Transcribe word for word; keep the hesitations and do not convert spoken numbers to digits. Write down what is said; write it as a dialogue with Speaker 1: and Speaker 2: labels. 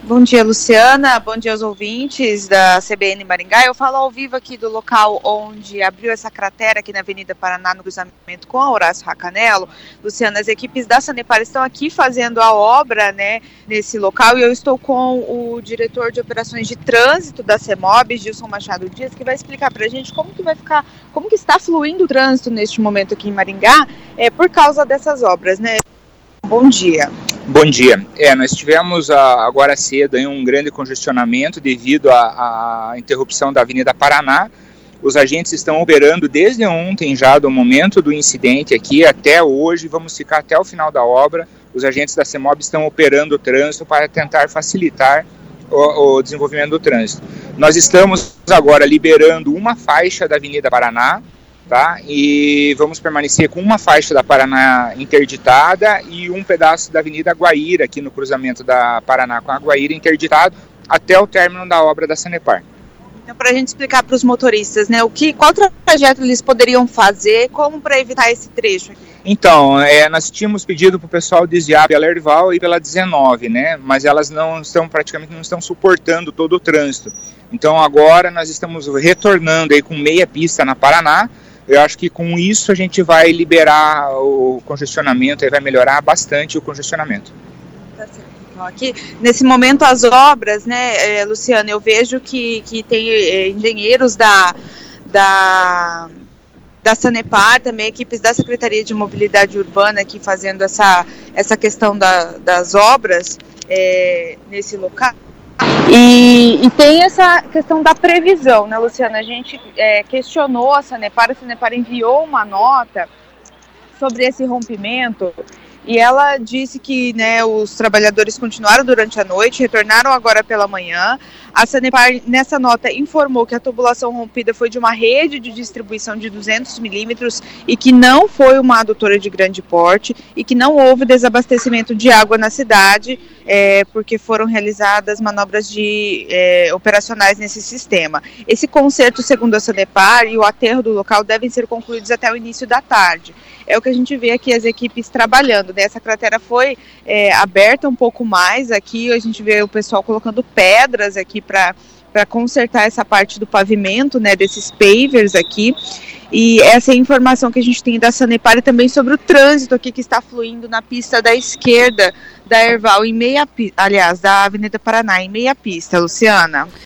Speaker 1: Bom dia, Luciana. Bom dia aos ouvintes da C B N Maringá. Eu falo ao vivo aqui do local onde abriu essa cratera aqui na Avenida Paraná, no cruzamento com a Horácio Racanello. Luciana, as equipes da Sanepar estão aqui fazendo a obra, né, nesse local, e eu estou com o diretor de operações de trânsito da CEMOB, Gilson Machado Dias, que vai explicar para a gente como que vai ficar, como que está fluindo o trânsito neste momento aqui em Maringá, é, por causa dessas obras, né? Bom dia.
Speaker 2: Bom dia. É, nós tivemos a, agora cedo aí, um grande congestionamento devido à interrupção da Avenida Paraná. Os agentes estão operando desde ontem já, do momento do incidente aqui até hoje. Vamos ficar até o final da obra. Os agentes da CEMOB estão operando o trânsito para tentar facilitar o, o desenvolvimento do trânsito. Nós estamos agora liberando uma faixa da Avenida Paraná, tá? E vamos permanecer com uma faixa da Paraná interditada e um pedaço da Avenida Guaíra, aqui no cruzamento da Paraná com a Guaíra, interditado até o término da obra da Sanepar.
Speaker 1: Então, para a gente explicar para os motoristas, né, o que, qual trajeto eles poderiam fazer, como para evitar esse trecho aqui?
Speaker 2: Então, é, nós tínhamos pedido para o pessoal desviar pela Herval e pela dezenove, né, mas elas não estão, praticamente não estão suportando todo o trânsito. Então, agora nós estamos retornando aí com meia pista na Paraná. Eu acho que com isso a gente vai liberar o congestionamento e vai melhorar bastante o congestionamento.
Speaker 1: Tá certo. Então, aqui, nesse momento, as obras, né, Luciana, eu vejo que, que tem é, engenheiros da, da, da Sanepar, também equipes da Secretaria de Mobilidade Urbana aqui fazendo essa, essa questão da, das obras é, nesse local. E, e tem essa questão da previsão, né, Luciana? A gente é, questionou a Sanepar, a Sanepar enviou uma nota sobre esse rompimento e ela disse que, né, os trabalhadores continuaram durante a noite, retornaram agora pela manhã. A Sanepar, nessa nota, informou que a tubulação rompida foi de uma rede de distribuição de duzentos milímetros e que não foi uma adutora de grande porte e que não houve desabastecimento de água na cidade, é, porque foram realizadas manobras de, é, operacionais nesse sistema. Esse conserto, segundo a Sanepar, e o aterro do local devem ser concluídos até o início da tarde. É o que a gente vê aqui, as equipes trabalhando, né? Essa cratera foi é, aberta um pouco mais aqui, a gente vê o pessoal colocando pedras aqui para para consertar essa parte do pavimento, né, desses pavers aqui. E essa é a informação que a gente tem da Sanepar e também sobre o trânsito aqui que está fluindo na pista da esquerda da Herval, em meia, aliás, da Avenida Paraná, em meia pista, Luciana.